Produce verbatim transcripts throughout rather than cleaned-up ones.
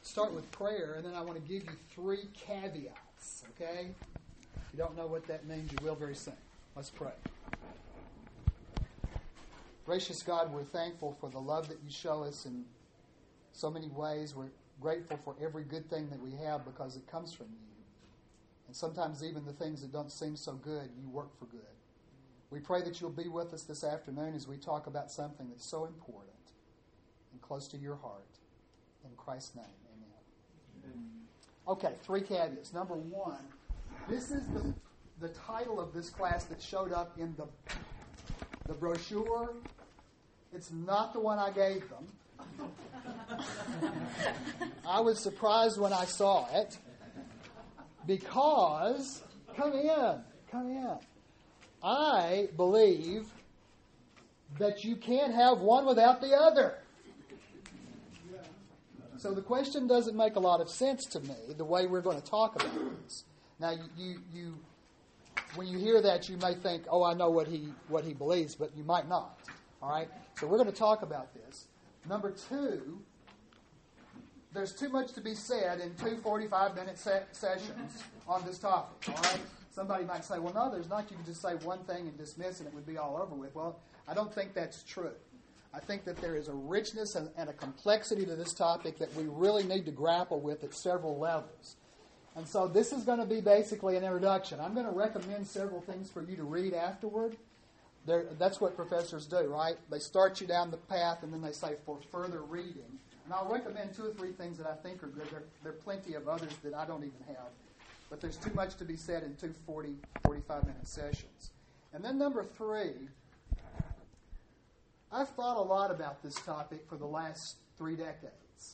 start with prayer, and then I want to give you three caveats, okay? If you don't know what that means, you will very soon. Let's pray. Gracious God, we're thankful for the love that you show us in so many ways. We're grateful for every good thing that we have because it comes from you. And sometimes even the things that don't seem so good, you work for good. We pray that you'll be with us this afternoon as we talk about something that's so important and close to your heart. In Christ's name, amen. Amen. Okay, three caveats. Number one, this is the, the title of this class that showed up in the, the brochure. It's not the one I gave them. I was surprised when I saw it because, come in, come in. I believe that you can't have one without the other. So the question doesn't make a lot of sense to me, the way we're going to talk about this. Now, you, you, you when you hear that, you may think, oh, I know what he what he believes, but you might not. All right? So we're going to talk about this. Number two, there's too much to be said in two forty-five-minute se- sessions on this topic. All right? Somebody might say, well, no, there's not. You can just say one thing and dismiss and it would be all over with. Well, I don't think that's true. I think that there is a richness and, and a complexity to this topic that we really need to grapple with at several levels. And so this is going to be basically an introduction. I'm going to recommend several things for you to read afterward. There, that's what professors do, right? They start you down the path and then they say for further reading. And I'll recommend two or three things that I think are good. There, there are plenty of others that I don't even have. But there's too much to be said in two forty, forty-five-minute sessions. And then number three, I've thought a lot about this topic for the last three decades.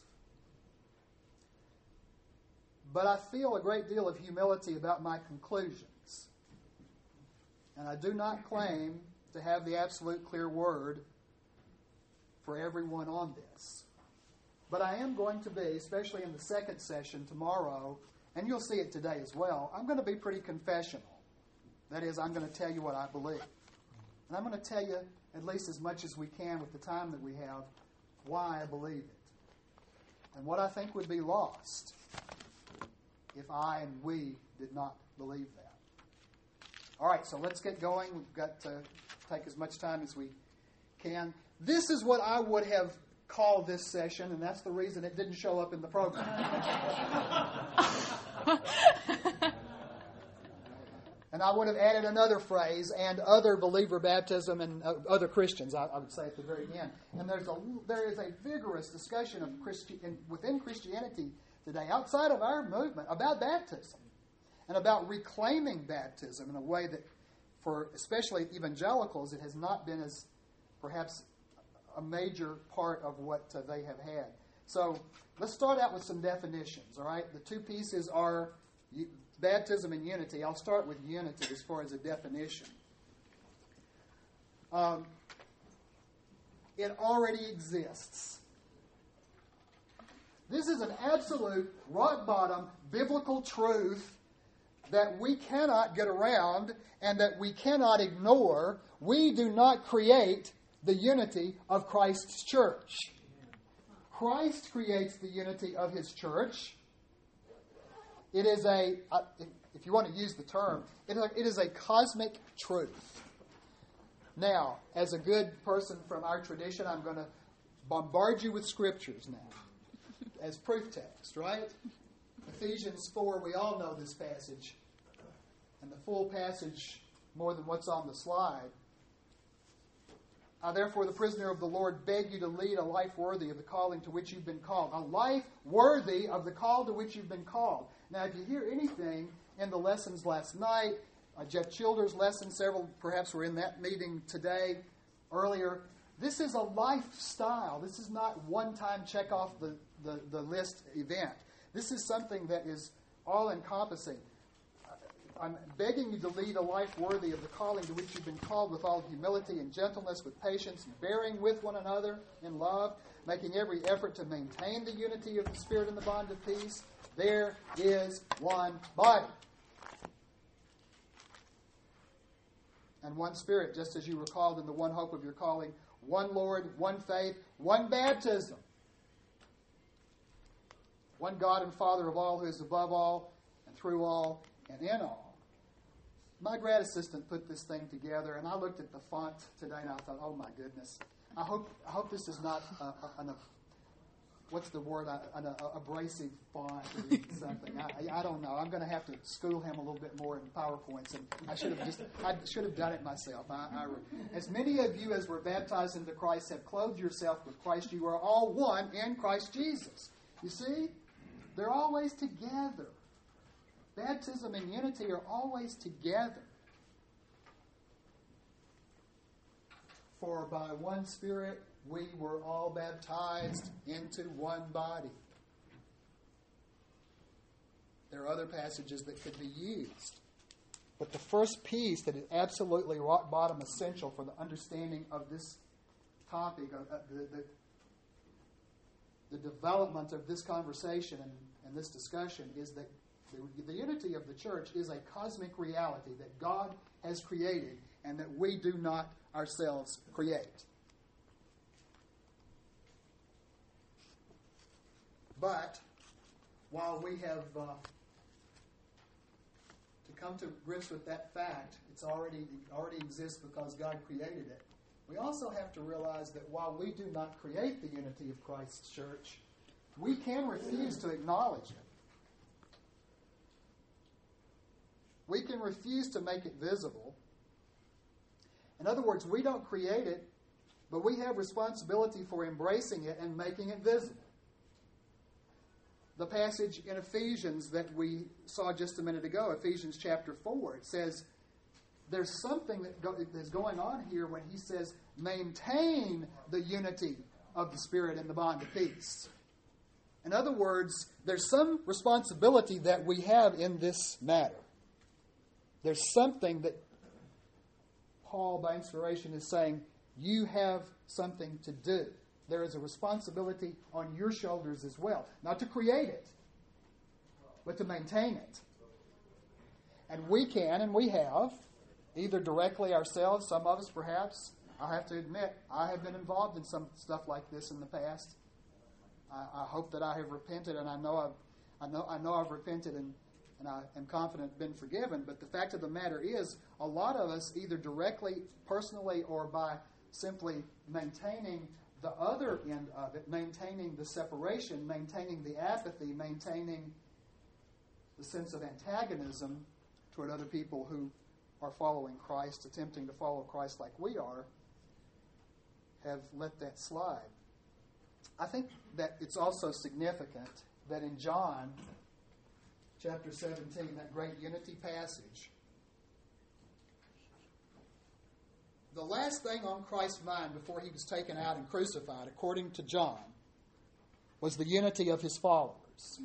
But I feel a great deal of humility about my conclusions. And I do not claim to have the absolute clear word for everyone on this. But I am going to be, especially in the second session tomorrow, and you'll see it today as well, I'm going to be pretty confessional. That is, I'm going to tell you what I believe. And I'm going to tell you, at least as much as we can with the time that we have, why I believe it. And what I think would be lost if I and we did not believe that. All right, so let's get going. We've got to take as much time as we can. This is what I would have called this session, and that's the reason it didn't show up in the program. And I would have added another phrase, and other believer baptism and uh, other Christians, I, I would say at the very end. And there's a, there is a vigorous discussion of Christi- in, within Christianity today, outside of our movement, about baptism and about reclaiming baptism in a way that, for especially evangelicals, it has not been as perhaps a major part of what uh, they have had. So let's start out with some definitions, all right? The two pieces are baptism and unity. I'll start with unity as far as a definition. Um, it already exists. This is an absolute, rock-bottom, biblical truth that we cannot get around and that we cannot ignore. We do not create the unity of Christ's church. Christ creates the unity of His church. It is a, uh, if you want to use the term, it is, a, it is a cosmic truth. Now, as a good person from our tradition, I'm going to bombard you with scriptures now as proof text, right? Ephesians four, we all know this passage, and the full passage more than what's on the slide. I, therefore, the prisoner of the Lord, beg you to lead a life worthy of the calling to which you've been called. A life worthy of the call to which you've been called. Now, if you hear anything in the lessons last night, uh, Jeff Childers' lesson, several perhaps were in that meeting today, earlier, this is a lifestyle. This is not one-time check off the, the, the list event. This is something that is all-encompassing. I'm begging you to lead a life worthy of the calling to which you've been called, with all humility and gentleness, with patience, bearing with one another in love, making every effort to maintain the unity of the Spirit in the bond of peace. There is one body and one Spirit, just as you were called in the one hope of your calling, one Lord, one faith, one baptism. One God and Father of all, who is above all, and through all, and in all. My grad assistant put this thing together, and I looked at the font today, and I thought, oh my goodness. I hope I hope this is not a, a, an, a what's the word, an a, a abrasive font or something. I, I don't know. I'm going to have to school him a little bit more in PowerPoints, and I should have just I should have done it myself. I, I, as many of you as were baptized into Christ have clothed yourself with Christ. You are all one in Christ Jesus. You see, they're always together. Baptism and unity are always together. For by one Spirit we were all baptized into one body. There are other passages that could be used. But the first piece that is absolutely rock bottom essential for the understanding of this topic, of, uh, the, the, the development of this conversation and, and this discussion, is that the, the unity of the church is a cosmic reality that God has created and that we do not ourselves create. But while we have uh, to come to grips with that fact, it's already it already exists because God created it. We also have to realize that while we do not create the unity of Christ's church, we can refuse to acknowledge it. We can refuse to make it visible. In other words, we don't create it, but we have responsibility for embracing it and making it visible. The passage in Ephesians that we saw just a minute ago, Ephesians chapter four, it says there's something that go, is going on here when he says, maintain the unity of the Spirit in the bond of peace. In other words, there's some responsibility that we have in this matter. There's something that Paul, by inspiration, is saying, you have something to do. There is a responsibility on your shoulders as well. Not to create it, but to maintain it. And we can, and we have, either directly ourselves, some of us perhaps. I have to admit, I have been involved in some stuff like this in the past. I, I hope that I have repented, and I know I've, I know, I know I've repented and and I am confident been forgiven. But the fact of the matter is, a lot of us, either directly, personally, or by simply maintaining the other end of it, maintaining the separation, maintaining the apathy, maintaining the sense of antagonism toward other people who are following Christ, attempting to follow Christ like we are, have let that slide. I think that it's also significant that in John chapter seventeen, that great unity passage, the last thing on Christ's mind before he was taken out and crucified, according to John, was the unity of his followers.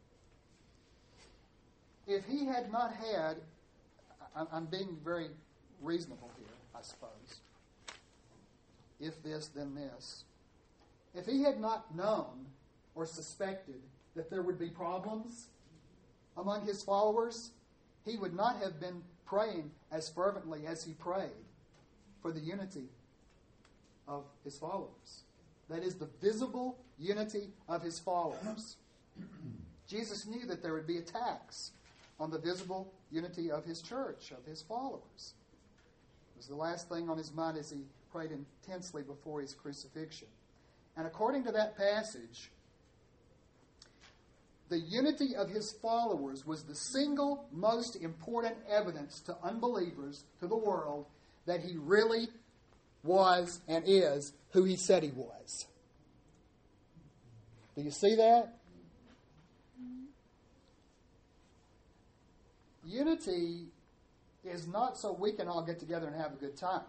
If he had not had, I'm being very reasonable here, I suppose. If this, then this. If he had not known or suspected that there would be problems among his followers, he would not have been praying as fervently as he prayed for the unity of his followers. That is, the visible unity of his followers. Jesus knew that there would be attacks on the visible unity of his church, of his followers. It was the last thing on his mind as he prayed intensely before his crucifixion. And according to that passage, the unity of his followers was the single most important evidence to unbelievers, to the world, that he really was and is who he said he was. Do you see that? Unity is not so we can all get together and have a good time.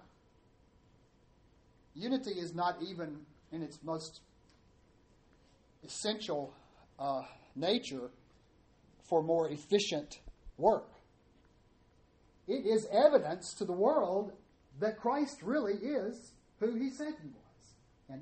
Unity is not even in its most essential uh, nature for more efficient work. It is evidence to the world that Christ really is who he said he was and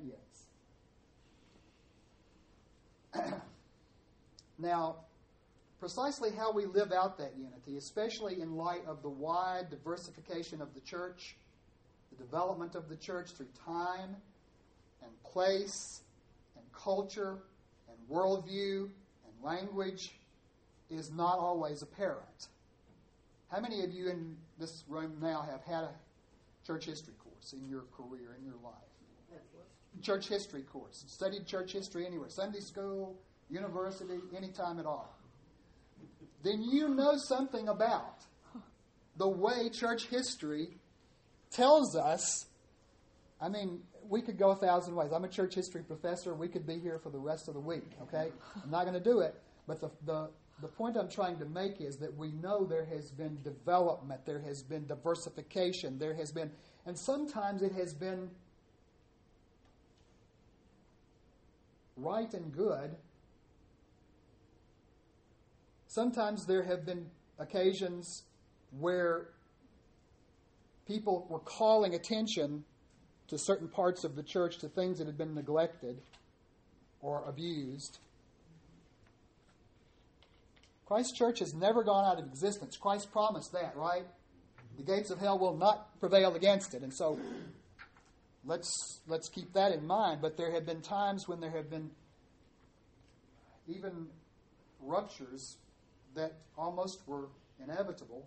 is. Now, precisely how we live out that unity, especially in light of the wide diversification of the church, the development of the church through time and place and culture and worldview and Language is not always apparent. How many of you in this room now have had a church history course in your career, in your life? Church history course. Studied church history anywhere. Sunday school, university, anytime at all. Then you know something about the way church history tells us. I mean, we could go a thousand ways. I'm a church history professor. We could be here for the rest of the week, okay? I'm not going to do it. But the, the, the point I'm trying to make is that we know there has been development. There has been diversification. There has been, and sometimes it has been right and good. Sometimes there have been occasions where people were calling attention to certain parts of the church, to things that had been neglected or abused. Christ's church has never gone out of existence. Christ promised that, right? The gates of hell will not prevail against it. And so let's let's keep that in mind. But there have been times when there have been even ruptures that almost were inevitable.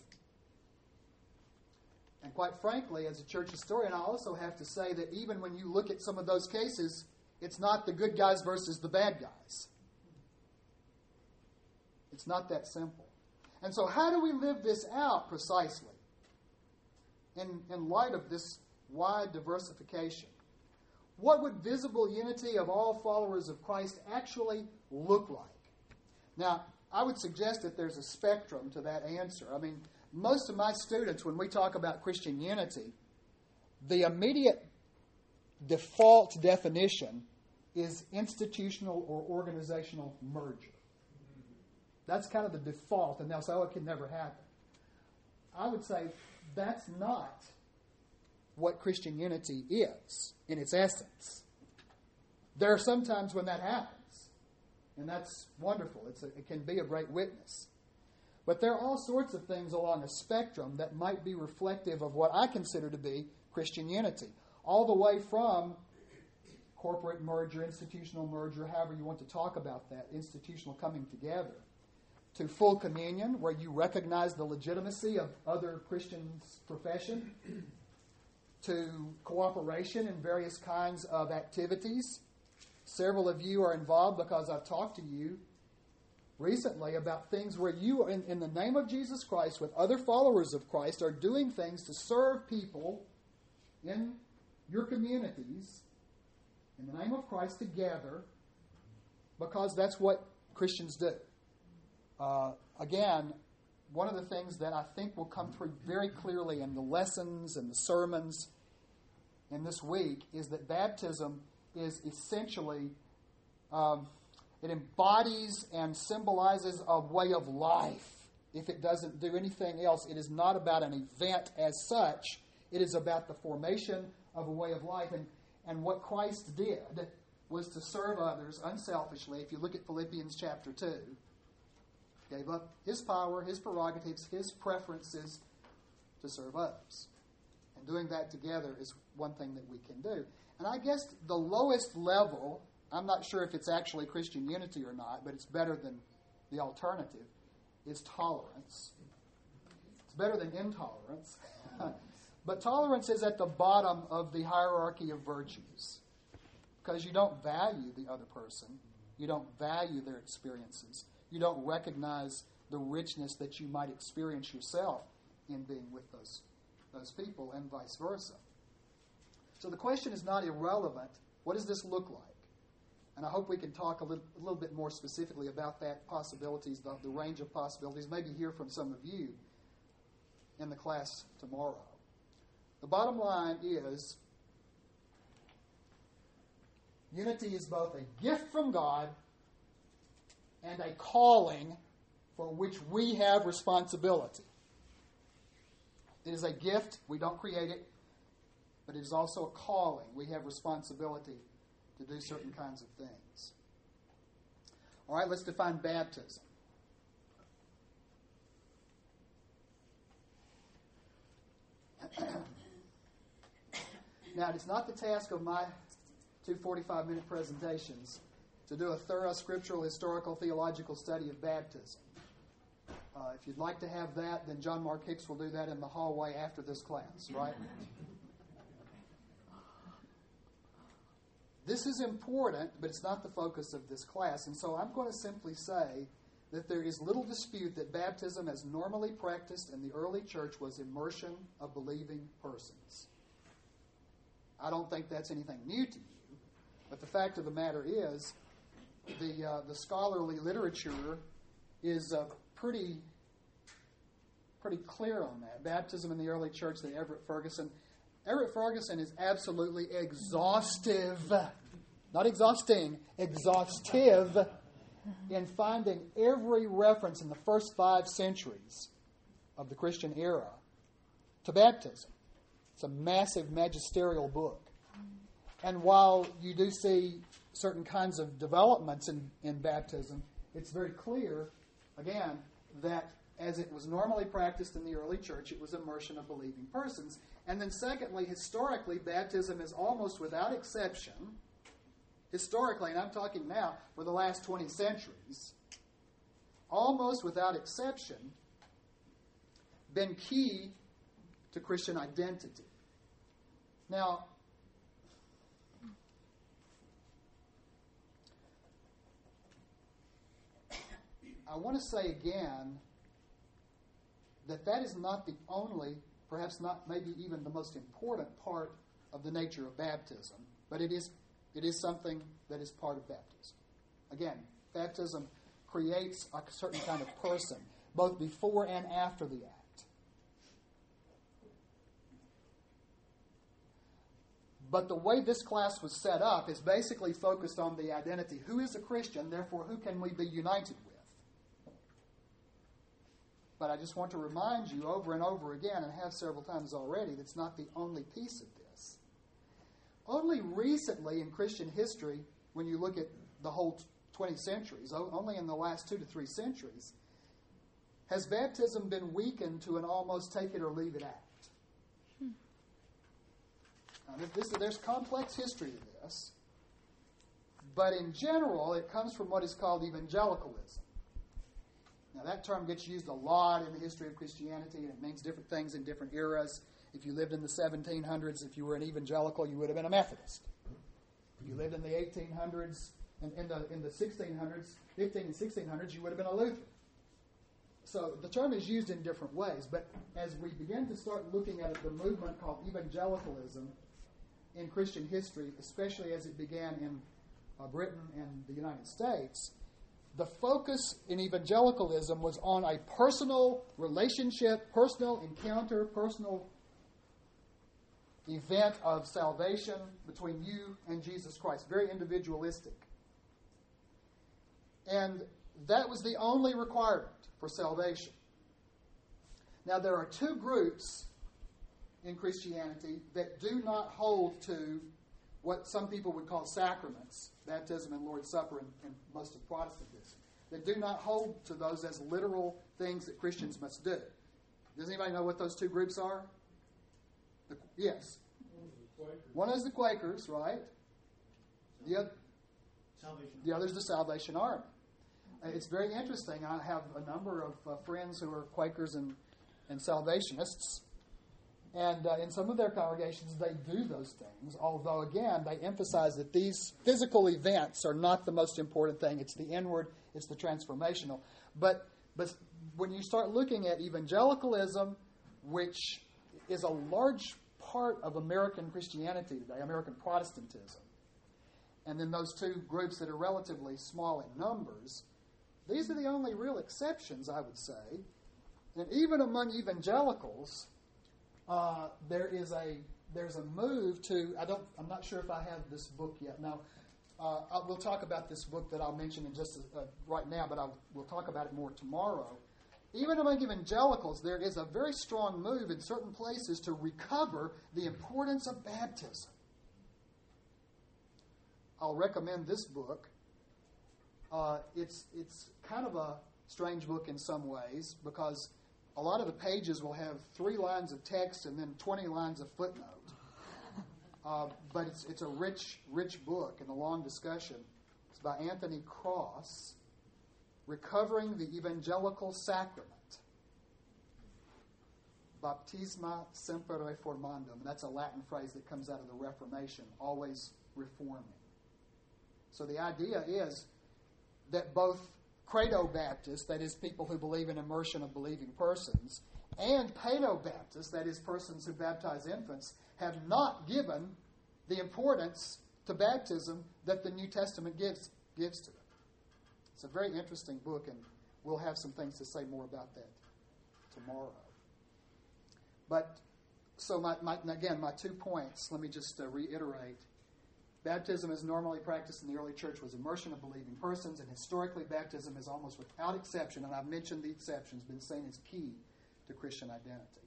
And quite frankly, as a church historian, I also have to say that even when you look at some of those cases, it's not the good guys versus the bad guys. It's not that simple. And so how do we live this out precisely in, in light of this wide diversification? What would visible unity of all followers of Christ actually look like? Now, I would suggest that there's a spectrum to that answer. I mean, most of my students, when we talk about Christian unity, the immediate default definition is institutional or organizational merger. That's kind of the default, and they'll say, oh, it can never happen. I would say that's not what Christian unity is in its essence. There are some times when that happens, and that's wonderful. It's a, it can be a great witness. But there are all sorts of things along a spectrum that might be reflective of what I consider to be Christian unity, all the way from corporate merger, institutional merger, however you want to talk about that, institutional coming together, to full communion, where you recognize the legitimacy of other Christians' profession, to cooperation in various kinds of activities. Several of you are involved because I've talked to you recently about things where you, in, in the name of Jesus Christ, with other followers of Christ, are doing things to serve people in your communities in the name of Christ together, because that's what Christians do. Uh, again, one of the things that I think will come through very clearly in the lessons and the sermons in this week is that baptism is essentially, um, it embodies and symbolizes a way of life. If it doesn't do anything else, it is not about an event as such. It is about the formation of a way of life. And, and what Christ did was to serve others unselfishly. If you look at Philippians chapter two, gave up his power, his prerogatives, his preferences to serve others. And doing that together is one thing that we can do. And I guess the lowest level, I'm not sure if it's actually Christian unity or not, but it's better than the alternative, is tolerance. It's better than intolerance. But tolerance is at the bottom of the hierarchy of virtues, because you don't value the other person. You don't value their experiences. You don't recognize the richness that you might experience yourself in being with those, those people, and vice versa. So the question is not irrelevant. What does this look like? And I hope we can talk a little, a little bit more specifically about that possibilities, the, the range of possibilities, maybe hear from some of you in the class tomorrow. The bottom line is, unity is both a gift from God and a calling for which we have responsibility. It is a gift. We don't create it. But it is also a calling. We have responsibility to do certain kinds of things. All right, let's define baptism. Now, it is not the task of my two forty-five minute presentations to do a thorough scriptural, historical, theological study of baptism. Uh, if you'd like to have that, then John Mark Hicks will do that in the hallway after this class, right? This is important, but it's not the focus of this class. And so I'm going to simply say that there is little dispute that baptism as normally practiced in the early church was immersion of believing persons. I don't think that's anything new to you, but the fact of the matter is the uh, the scholarly literature is uh, pretty pretty clear on that. Baptism in the early church, the Everett Ferguson. Everett Ferguson is absolutely exhaustive, not exhausting, exhaustive in finding every reference in the first five centuries of the Christian era to baptism. It's a massive magisterial book. And while you do see certain kinds of developments in, in baptism, it's very clear, again, that as it was normally practiced in the early church, it was immersion of believing persons. And then secondly, historically, baptism is almost without exception, historically, and I'm talking now for the last twenty centuries, almost without exception, been key to Christian identity. Now, I want to say again that that is not the only, perhaps not maybe even the most important part of the nature of baptism, but it is it is something that is part of baptism. Again, baptism creates a certain kind of person, both before and after the act. But the way this class was set up is basically focused on the identity. Who is a Christian? Therefore, who can we be united with? But I just want to remind you over and over again, and have several times already, that's not the only piece of this. Only recently in Christian history, when you look at the whole twenty centuries, only in the last two to three centuries, has baptism been weakened to an almost take it or leave it act. Hmm. Now, this, there's complex history to this, but in general, it comes from what is called evangelicalism. Now, that term gets used a lot in the history of Christianity, and it means different things in different eras. If you lived in the seventeen hundreds, if you were an evangelical, you would have been a Methodist. If you lived in the eighteen hundreds, in, in the in the sixteen hundreds, fifteen and sixteen hundreds, you would have been a Lutheran. So the term is used in different ways, but as we begin to start looking at the movement called evangelicalism in Christian history, especially as it began in uh, Britain and the United States, the focus in evangelicalism was on a personal relationship, personal encounter, personal event of salvation between you and Jesus Christ. Very individualistic. And that was the only requirement for salvation. Now, there are two groups in Christianity that do not hold to what some people would call sacraments, baptism and Lord's Supper, and, and most of Protestantism, that do not hold to those as literal things that Christians must do. Does anybody know what those two groups are? The, yes. One is the Quakers, right? The other, the other is the Salvation Army. It's very interesting. I have a number of uh, friends who are Quakers and, and Salvationists. And uh, in some of their congregations, they do those things, although, again, they emphasize that these physical events are not the most important thing. It's the inward, it's the transformational. But, but when you start looking at evangelicalism, which is a large part of American Christianity today, American Protestantism, and then those two groups that are relatively small in numbers, these are the only real exceptions, I would say. And even among evangelicals, Uh, there is a there's a move to I don't I'm not sure if I have this book yet. Now, uh, I, we'll talk about this book that I'll mention in just uh, right now, but I'll, we'll talk about it more tomorrow. Even among evangelicals, there is a very strong move in certain places to recover the importance of baptism. I'll recommend this book. Uh, it's it's kind of a strange book in some ways because a lot of the pages will have three lines of text and then twenty lines of footnote. Uh, but it's it's a rich, rich book and a long discussion. It's by Anthony Cross, Recovering the Evangelical Sacrament. Baptisma semper reformandum. That's a Latin phrase that comes out of the Reformation, always reforming. So the idea is that both Credo Baptists, that is people who believe in immersion of believing persons, and Paedo Baptists, that is persons who baptize infants, have not given the importance to baptism that the New Testament gives, gives to it. It's a very interesting book, and we'll have some things to say more about that tomorrow. But, so my, my, again, my two points, let me just uh, reiterate. Baptism as normally practiced in the early church was immersion of believing persons, and historically baptism is almost without exception, and I've mentioned the exceptions, been seen as key to Christian identity.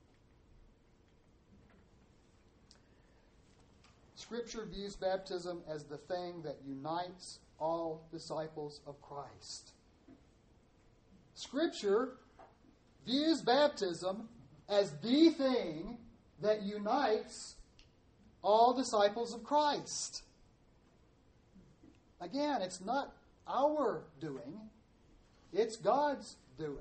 Scripture views baptism as the thing that unites all disciples of Christ. Scripture views baptism as the thing that unites all disciples of Christ. Again, it's not our doing, it's God's doing.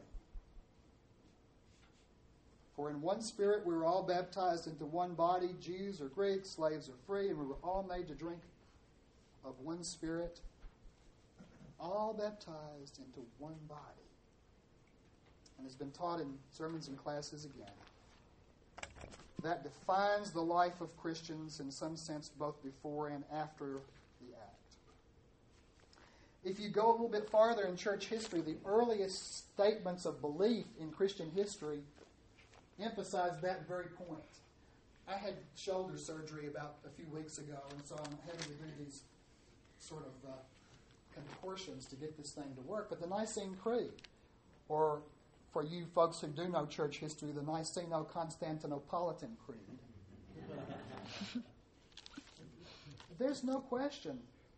For in one Spirit we were all baptized into one body, Jews or Greeks, slaves or free, and we were all made to drink of one Spirit, all baptized into one body. And has been taught in sermons and classes again. That defines the life of Christians in some sense both before and after the act. If you go a little bit farther in church history, the earliest statements of belief in Christian history emphasize that very point. I had shoulder surgery about a few weeks ago, and so I'm having to do these sort of uh, contortions to get this thing to work. But the Nicene Creed, or for you folks who do know church history, the Niceno-Constantinopolitan Creed. There's no question.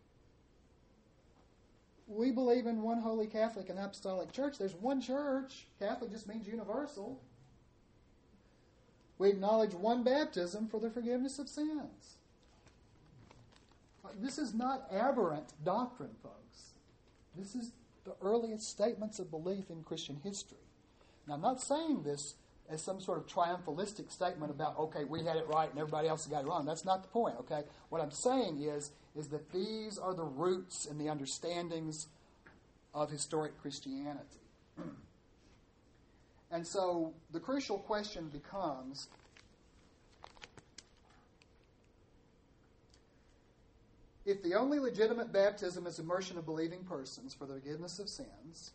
We believe in one holy Catholic and Apostolic Church. There's one church. Catholic just means universal. We acknowledge one baptism for the forgiveness of sins. This is not aberrant doctrine, folks. This is the earliest statements of belief in Christian history. Now, I'm not saying this as some sort of triumphalistic statement about, okay, we had it right and everybody else got it wrong. That's not the point, okay? What I'm saying is, is that these are the roots and the understandings of historic Christianity. And so the crucial question becomes, if the only legitimate baptism is immersion of believing persons for the forgiveness of sins,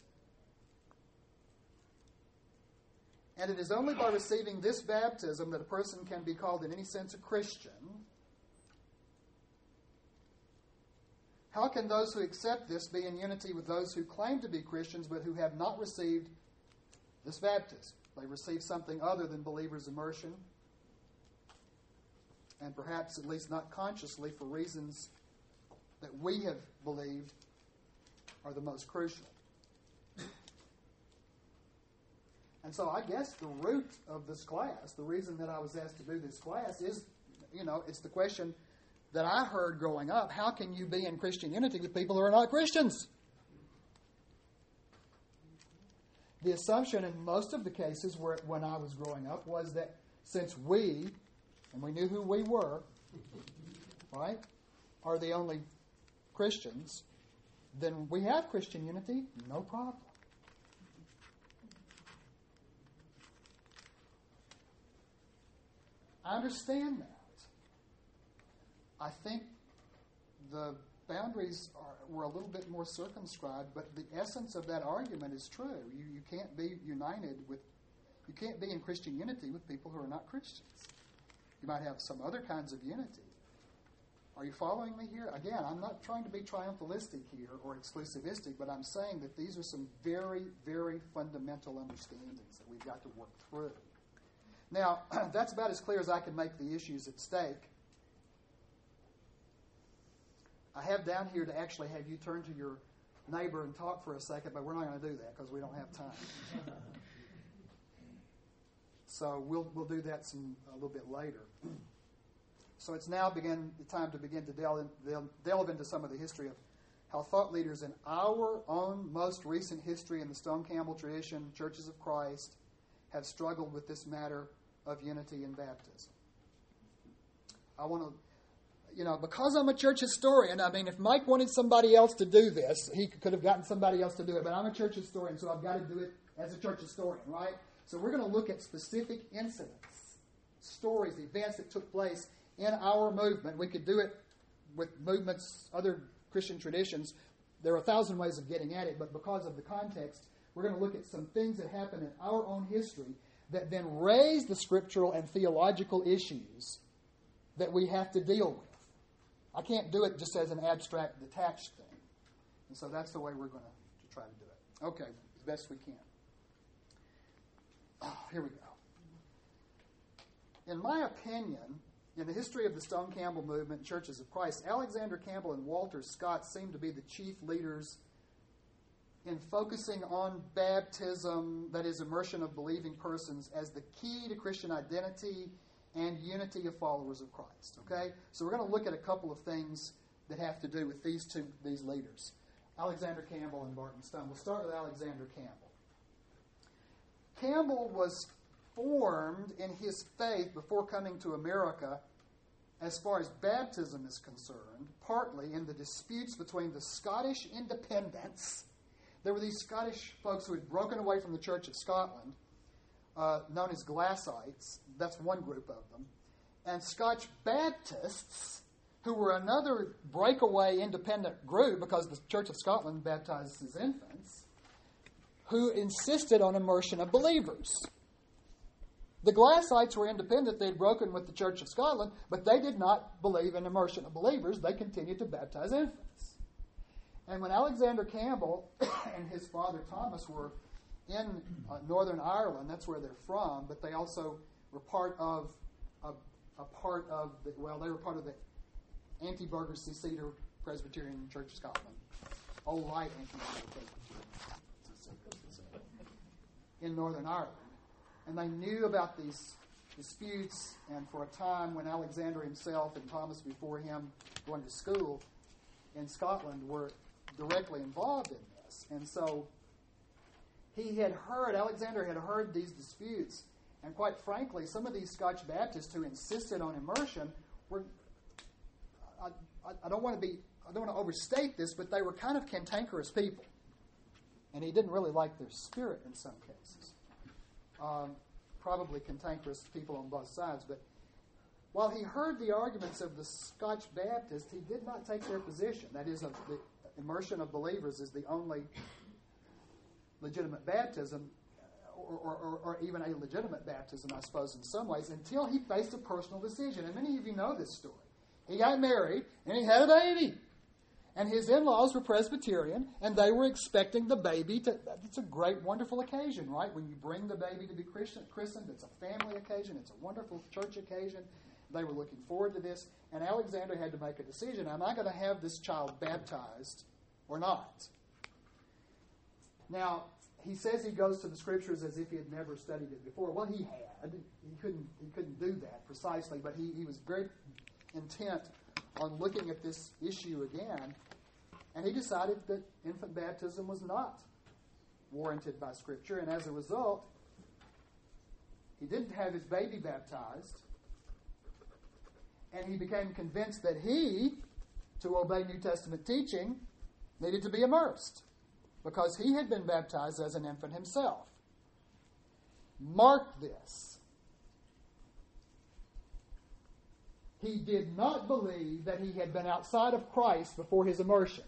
and it is only by receiving this baptism that a person can be called in any sense a Christian, how can those who accept this be in unity with those who claim to be Christians but who have not received this baptism? They receive something other than believer's immersion, and perhaps at least not consciously for reasons that we have believed are the most crucial. And so I guess the root of this class, the reason that I was asked to do this class is, you know, it's the question that I heard growing up: how can you be in Christian unity with people who are not Christians? The assumption in most of the cases where, when I was growing up, was that since we, and we knew who we were, right, are the only Christians, then we have Christian unity, no problem. I understand that. I think the boundaries are, were a little bit more circumscribed, but the essence of that argument is true. You, you can't be united with, you can't be in Christian unity with people who are not Christians. You might have some other kinds of unity. Are you following me here? Again, I'm not trying to be triumphalistic here or exclusivistic, but I'm saying that these are some very, very fundamental understandings that we've got to work through. Now, that's about as clear as I can make the issues at stake. I have down here to actually have you turn to your neighbor and talk for a second, but we're not going to do that because we don't have time. So we'll we'll do that some a little bit later. So it's now begin the time to begin to delve, in, delve, delve into some of the history of how thought leaders in our own most recent history in the Stone Campbell tradition, Churches of Christ, have struggled with this matter of unity in baptism. I want to, you know, because I'm a church historian, I mean, if Mike wanted somebody else to do this, he could have gotten somebody else to do it, but I'm a church historian, so I've got to do it as a church historian, right? So we're going to look at specific incidents, stories, events that took place in our movement. We could do it with movements, other Christian traditions. There are a thousand ways of getting at it, but because of the context, we're going to look at some things that happen in our own history that then raise the scriptural and theological issues that we have to deal with. I can't do it just as an abstract, detached thing. And so that's the way we're going to, to try to do it. Okay, as best we can. Oh, here we go. In my opinion, in the history of the Stone Campbell movement, Churches of Christ, Alexander Campbell and Walter Scott seem to be the chief leaders in focusing on baptism, that is, immersion of believing persons, as the key to Christian identity and unity of followers of Christ. Okay? So we're going to look at a couple of things that have to do with these two these leaders, Alexander Campbell and Barton Stone. We'll start with Alexander Campbell. Campbell was formed in his faith before coming to America, as far as baptism is concerned, partly in the disputes between the Scottish independents. There were these Scottish folks who had broken away from the Church of Scotland, uh, known as Glassites. That's one group of them. And Scotch Baptists, who were another breakaway independent group, because the Church of Scotland baptizes infants, who insisted on immersion of believers. The Glassites were independent. They had broken with the Church of Scotland, but they did not believe in immersion of believers. They continued to baptize infants. And when Alexander Campbell and his father Thomas were in uh, Northern Ireland, that's where they're from, but they also were part of a, a part of the, well, they were part of the Anti-Burgessy Cedar Presbyterian Church of Scotland. Old Light Anti-Burgessy in Northern Ireland. And they knew about these disputes, and for a time when Alexander himself and Thomas before him going to school in Scotland were directly involved in this. And so he had heard, Alexander had heard these disputes, and quite frankly, some of these Scotch Baptists who insisted on immersion were, I, I, I don't want to be, I don't want to overstate this, but they were kind of cantankerous people. And he didn't really like their spirit in some cases. Um, probably cantankerous people on both sides. But while he heard the arguments of the Scotch Baptists, he did not take their position. That is, of the immersion of believers is the only legitimate baptism, or, or, or, or even a legitimate baptism, I suppose, in some ways, until he faced a personal decision. And many of you know this story. He got married, and he had a baby. And his in-laws were Presbyterian, and they were expecting the baby to... It's a great, wonderful occasion, right? When you bring the baby to be christened, it's a family occasion. It's a wonderful church occasion. They were looking forward to this. And Alexander had to make a decision. Am I going to have this child baptized or not? Now, he says he goes to the Scriptures as if he had never studied it before. Well, he had. He couldn't, he couldn't do that precisely, but he, he was very intent on looking at this issue again. And he decided that infant baptism was not warranted by Scripture, and as a result, he didn't have his baby baptized, and he became convinced that he, to obey New Testament teaching, needed to be immersed, because he had been baptized as an infant himself. Mark this. He did not believe that he had been outside of Christ before his immersion.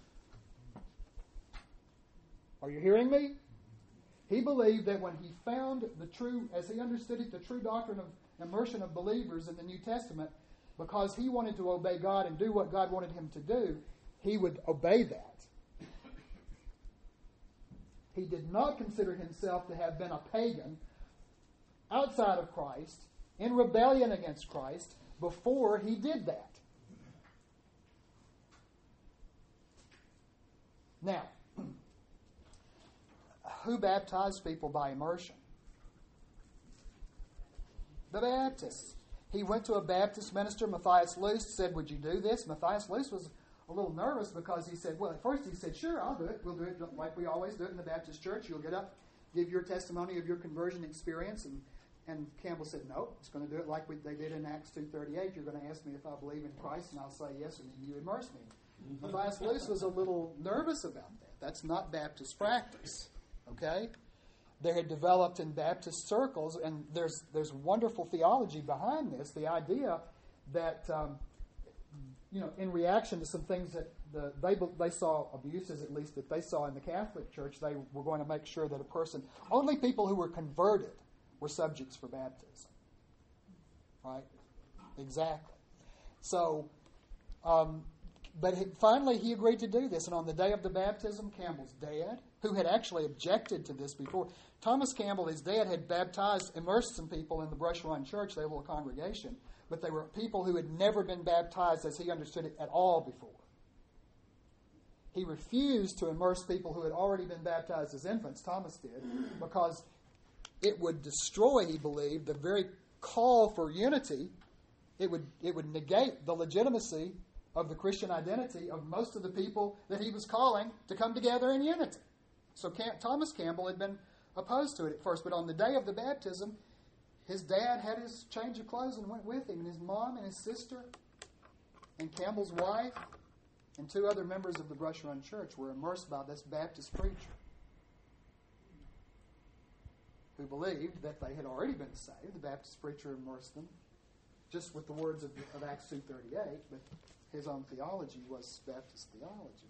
Are you hearing me? He believed that when he found the true, as he understood it, the true doctrine of immersion of believers in the New Testament, because he wanted to obey God and do what God wanted him to do, he would obey that. He did not consider himself to have been a pagan outside of Christ, in rebellion against Christ, before he did that. Now, who baptized people by immersion? The Baptists. He went to a Baptist minister, Matthias Luce, said, would you do this? Matthias Luce was a little nervous because he said, well, at first he said, sure, I'll do it. We'll do it like we always do it in the Baptist church. You'll get up, give your testimony of your conversion experience. And, and Campbell said, no, it's going to do it like we, they did in Acts two thirty-eight. You're going to ask me if I believe in Christ, and I'll say yes, and then you immerse me. Mm-hmm. Matthias Luce was a little nervous about that. That's not Baptist practice, okay? There had developed in Baptist circles, and there's there's wonderful theology behind this, the idea that, um, you know, in reaction to some things that the, they they saw, abuses at least that they saw in the Catholic Church, they were going to make sure that a person, only people who were converted were subjects for baptism. Right? Exactly. So, um, but he, finally he agreed to do this, and on the day of the baptism, Campbell's dad, who had actually objected to this before, Thomas Campbell, his dad, had baptized, immersed some people in the Brush Run Church, their little congregation, but they were people who had never been baptized as he understood it at all before. He refused to immerse people who had already been baptized as infants, Thomas did, because it would destroy, he believed, the very call for unity. It would it would negate the legitimacy of the Christian identity of most of the people that he was calling to come together in unity. So Cam- Thomas Campbell had been opposed to it at first, but on the day of the baptism, his dad had his change of clothes and went with him, and his mom and his sister and Campbell's wife and two other members of the Brush Run Church were immersed by this Baptist preacher who believed that they had already been saved. The Baptist preacher immersed them just with the words of, of Acts two thirty-eight, but his own theology was Baptist theology.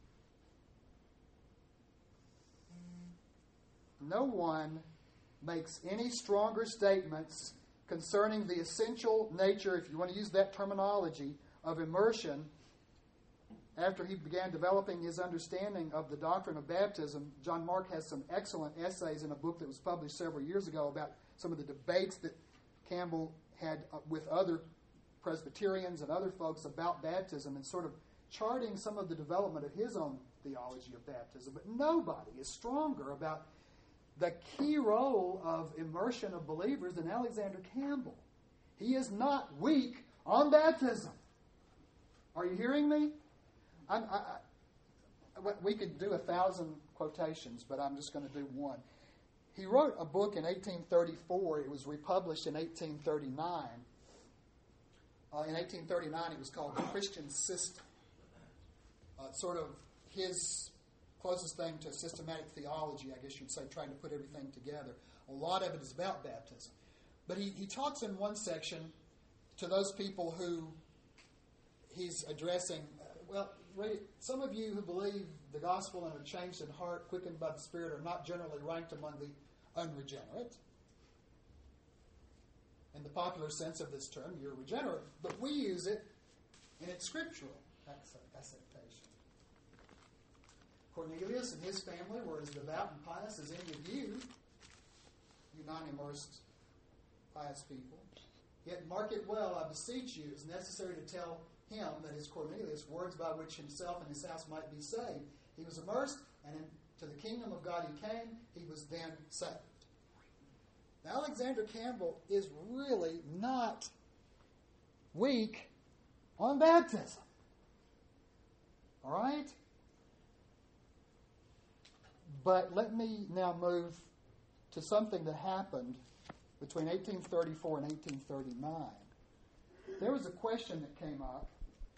No one makes any stronger statements concerning the essential nature, if you want to use that terminology, of immersion after he began developing his understanding of the doctrine of baptism. John Mark has some excellent essays in a book that was published several years ago about some of the debates that Campbell had with other Presbyterians and other folks about baptism, and sort of charting some of the development of his own theology of baptism. But nobody is stronger about the key role of immersion of believers than Alexander Campbell. He is not weak on baptism. Are you hearing me? I'm, I, I, we could do a thousand quotations, but I'm just going to do one. He wrote a book in eighteen thirty-four. It was republished in eighteen thirty-nine. Uh, in eighteen thirty-nine, it was called The Christian System. Uh, sort of his closest thing to systematic theology, I guess you'd say, trying to put everything together. A lot of it is about baptism. But he, he talks in one section to those people who he's addressing. Uh, well, some of you who believe the gospel and are changed in heart, quickened by the Spirit, are not generally ranked among the unregenerate. In the popular sense of this term, you're regenerate. But we use it in its scriptural acceptation. Cornelius and his family were as devout and pious as any of you, you non-immersed pious people. Yet mark it well, I beseech you, it is necessary to tell him, that is Cornelius, words by which himself and his house might be saved. He was immersed, and into the kingdom of God he came. He was then saved. Now, Alexander Campbell is really not weak on baptism. All right? But let me now move to something that happened between eighteen thirty-four and eighteen thirty-nine. There was a question that came up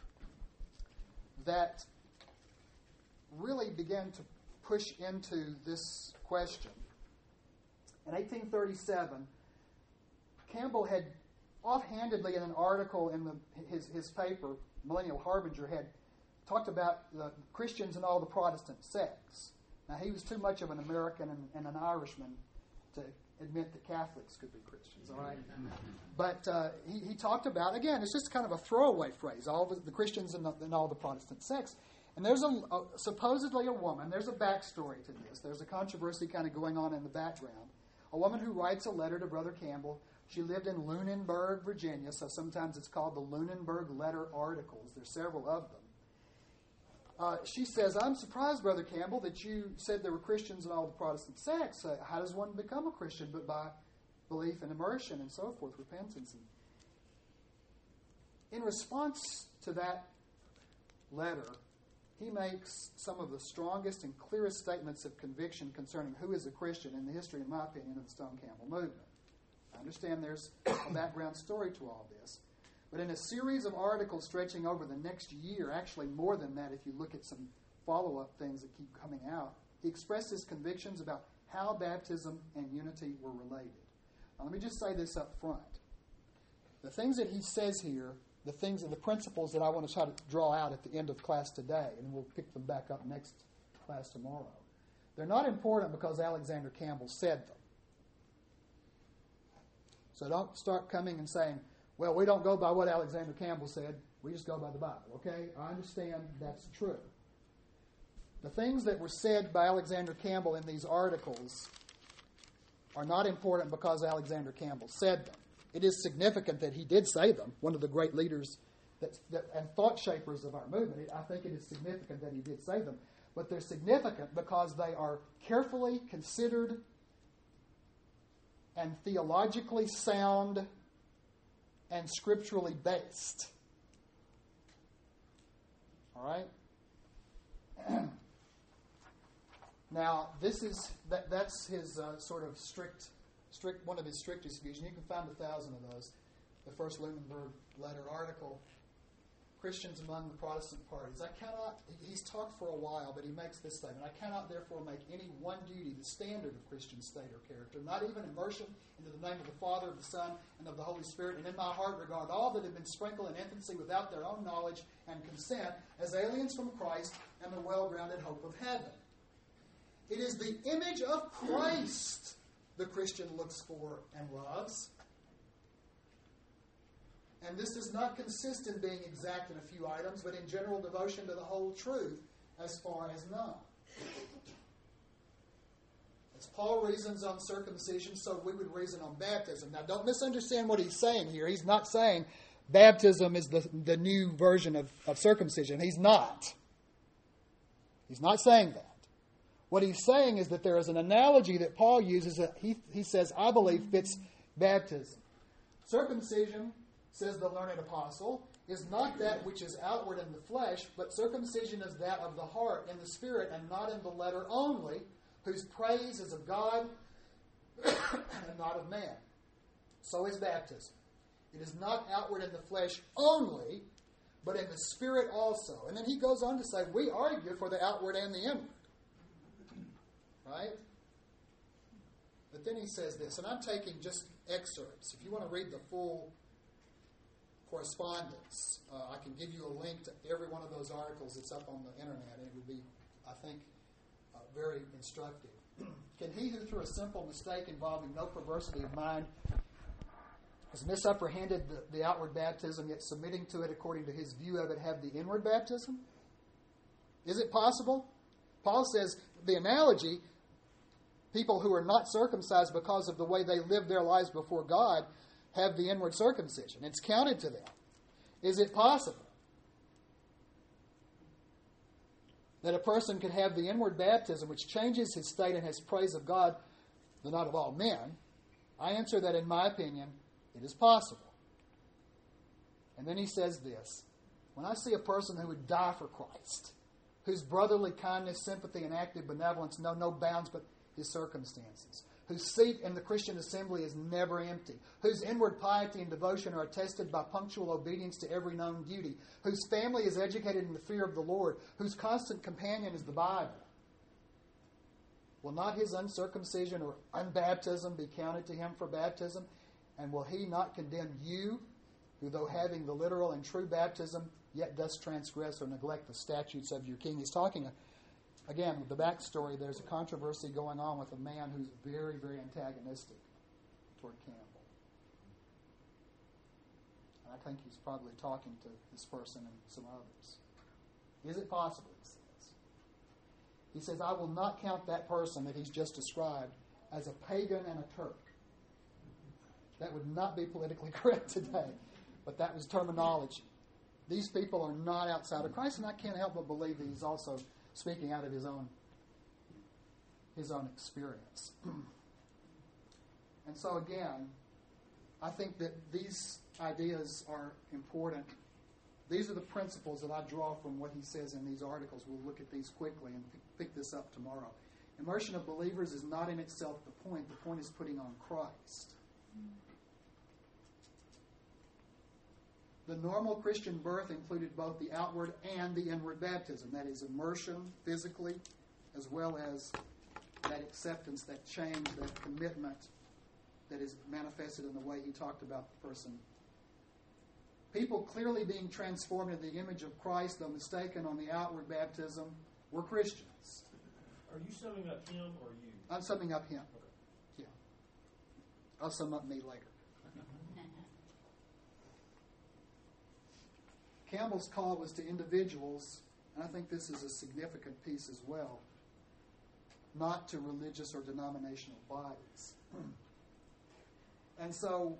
that really began to push into this question. In eighteen thirty-seven, Campbell had offhandedly in an article in the, his, his paper, Millennial Harbinger, had talked about the Christians and all the Protestant sects. Now, he was too much of an American and, and an Irishman to admit that Catholics could be Christians, all right? But uh, he, he talked about, again, it's just kind of a throwaway phrase, all the, the Christians and, the, and all the Protestant sects. And there's a, a supposedly a woman, there's a backstory to this. There's a controversy kind of going on in the background. A woman who writes a letter to Brother Campbell. She lived in Lunenburg, Virginia, so sometimes it's called the Lunenburg Letter Articles. There's several of them. Uh, she says, I'm surprised, Brother Campbell, that you said there were Christians in all the Protestant sects. Uh, how does one become a Christian but by belief and immersion and so forth, repentance? And in response to that letter, he makes some of the strongest and clearest statements of conviction concerning who is a Christian in the history, in my opinion, of the Stone Campbell movement. I understand there's a background story to all this. But in a series of articles stretching over the next year, actually more than that if you look at some follow-up things that keep coming out, he expressed his convictions about how baptism and unity were related. Now, let me just say this up front. The things that he says here, the things and the principles that I want to try to draw out at the end of class today, and we'll pick them back up next class tomorrow, they're not important because Alexander Campbell said them. So don't start coming and saying, well, we don't go by what Alexander Campbell said. We just go by the Bible, okay? I understand that's true. The things that were said by Alexander Campbell in these articles are not important because Alexander Campbell said them. It is significant that he did say them, one of the great leaders that, that, and thought shapers of our movement. It, I think it is significant that he did say them. But they're significant because they are carefully considered and theologically sound and scripturally based. All right? Now, this is that, that's his uh, sort of strict, strict one of his strictest views, and you can find a thousand of those. The first Lunenburg letter article, Christians among the Protestant parties. I cannot, he's talked for a while, but he makes this statement, I cannot therefore make any one duty the standard of Christian state or character, not even immersion into the name of the Father, of the Son, and of the Holy Spirit, and in my heart regard all that have been sprinkled in infancy without their own knowledge and consent as aliens from Christ and the well-grounded hope of heaven. It is the image of Christ the Christian looks for and loves. And this does not consist in being exact in a few items, but in general devotion to the whole truth as far as known. As Paul reasons on circumcision, so we would reason on baptism. Now, don't misunderstand what he's saying here. He's not saying baptism is the, the new version of, of circumcision. He's not. He's not saying that. What he's saying is that there is an analogy that Paul uses that he, he says, I believe, fits baptism. Circumcision, says the learned apostle, is not that which is outward in the flesh, but circumcision is that of the heart in the spirit and not in the letter only, whose praise is of God and not of man. So is baptism. It is not outward in the flesh only, but in the spirit also. And then he goes on to say, we argue for the outward and the inward. Right? But then he says this, and I'm taking just excerpts. If you want to read the full correspondence, uh, I can give you a link to every one of those articles that's up on the internet, and it would be, I think, uh, very instructive. Can he who through a simple mistake involving no perversity of mind has misapprehended the, the outward baptism, yet submitting to it according to his view of it, have the inward baptism? Is it possible? Paul says the analogy, people who are not circumcised because of the way they live their lives before God have the inward circumcision. It's counted to them. Is it possible that a person could have the inward baptism which changes his state and his praise of God, though not of all men? I answer that in my opinion, it is possible. And then he says this, when I see a person who would die for Christ, whose brotherly kindness, sympathy, and active benevolence know no bounds but his circumstances, whose seat in the Christian assembly is never empty, whose inward piety and devotion are attested by punctual obedience to every known duty, whose family is educated in the fear of the Lord, whose constant companion is the Bible. Will not his uncircumcision or unbaptism be counted to him for baptism? And will he not condemn you, who though having the literal and true baptism, yet does transgress or neglect the statutes of your king? He's talking, again, with the backstory, there's a controversy going on with a man who's very, very antagonistic toward Campbell. And I think he's probably talking to this person and some others. Is it possible, he says? He says, I will not count that person that he's just described as a pagan and a Turk. That would not be politically correct today, but that was terminology. These people are not outside of Christ, and I can't help but believe that he's also speaking out of his own his own experience. And so again, I think that these ideas are important these are the principles that I draw from what he says in these articles. We'll look at these quickly and pick this up tomorrow. Immersion of believers is not in itself the point. The point is putting on Christ. The normal Christian birth included both the outward and the inward baptism. That is immersion physically, as well as that acceptance, that change, that commitment that is manifested in the way he talked about the person. People clearly being transformed into the image of Christ, though mistaken on the outward baptism, were Christians. Are you summing up him or you? I'm summing up him. Okay. Yeah. I'll sum up me later. Campbell's call was to individuals, and I think this is a significant piece as well, not to religious or denominational bodies. And so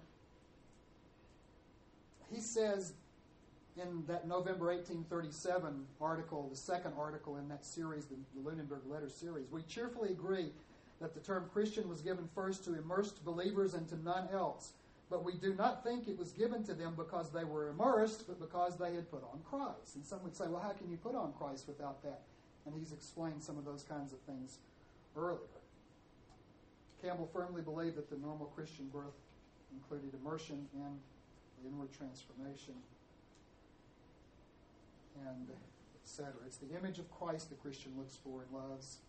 he says in that November eighteen thirty-seven article, the second article in that series, the Lunenburg Letter series, we cheerfully agree that the term Christian was given first to immersed believers and to none else. But we do not think it was given to them because they were immersed, but because they had put on Christ. And some would say, well, how can you put on Christ without that? And he's explained some of those kinds of things earlier. Campbell firmly believed that the normal Christian birth included immersion and the inward transformation, and et cetera. It's the image of Christ the Christian looks for and loves.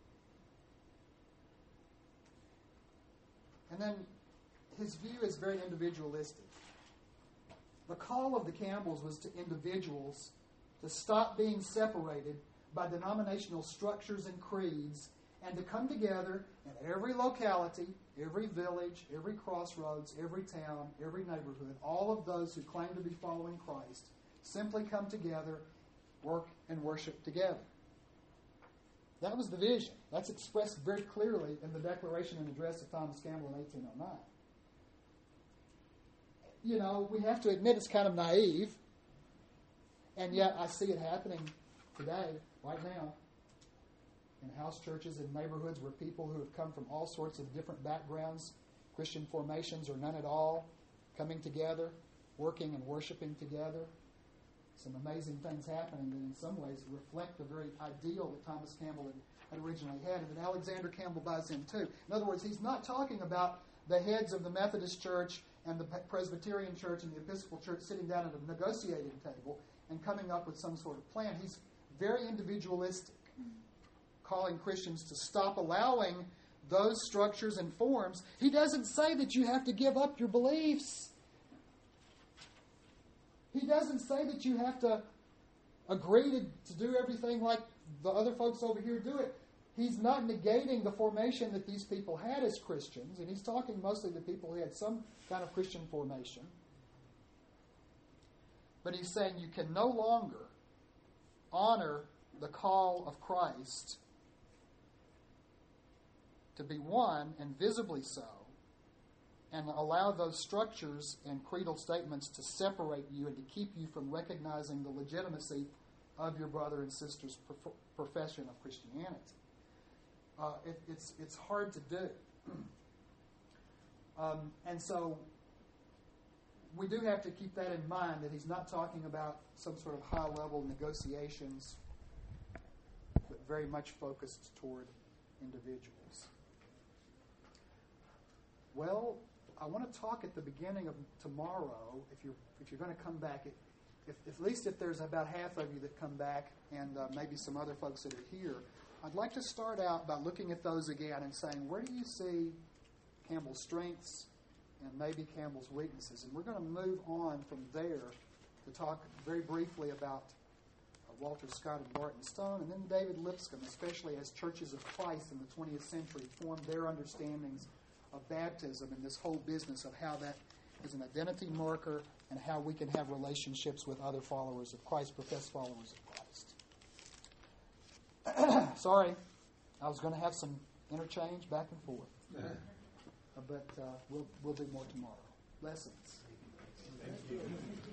And then his view is very individualistic. The call of the Campbells was to individuals to stop being separated by denominational structures and creeds and to come together in every locality, every village, every crossroads, every town, every neighborhood, all of those who claim to be following Christ, simply come together, work, and worship together. That was the vision. That's expressed very clearly in the Declaration and Address of Thomas Campbell in eighteen oh nine. You know, we have to admit it's kind of naive, and yet I see it happening today, right now, in house churches, in neighborhoods where people who have come from all sorts of different backgrounds, Christian formations or none at all, coming together, working and worshiping together. Some amazing things happening that in some ways reflect the very ideal that Thomas Campbell had, had originally had, and that Alexander Campbell buys into. In other words, he's not talking about the heads of the Methodist Church and the Presbyterian Church and the Episcopal Church sitting down at a negotiating table and coming up with some sort of plan. He's very individualistic, calling Christians to stop allowing those structures and forms. He doesn't say that you have to give up your beliefs. He doesn't say that you have to agree to, to do everything like the other folks over here do it. He's not negating the formation that these people had as Christians, and he's talking mostly to people who had some kind of Christian formation. But he's saying you can no longer honor the call of Christ to be one, and visibly so, and allow those structures and creedal statements to separate you and to keep you from recognizing the legitimacy of your brother and sister's prof- profession of Christianity. Uh, it, it's it's hard to do. um, and so we do have to keep that in mind, that he's not talking about some sort of high-level negotiations, but very much focused toward individuals. Well, I want to talk at the beginning of tomorrow, if you're if you're going to come back, if, if, at least if there's about half of you that come back, and uh, maybe some other folks that are here, I'd like to start out by looking at those again and saying, where do you see Campbell's strengths and maybe Campbell's weaknesses? And we're going to move on from there to talk very briefly about uh, Walter Scott and Barton Stone, and then David Lipscomb, especially as churches of Christ in the twentieth century formed their understandings of baptism and this whole business of how that is an identity marker and how we can have relationships with other followers of Christ, professed followers of Christ. Sorry, I was going to have some interchange back and forth. Uh, but uh, we'll, we'll do more tomorrow. Lessons. Thank you.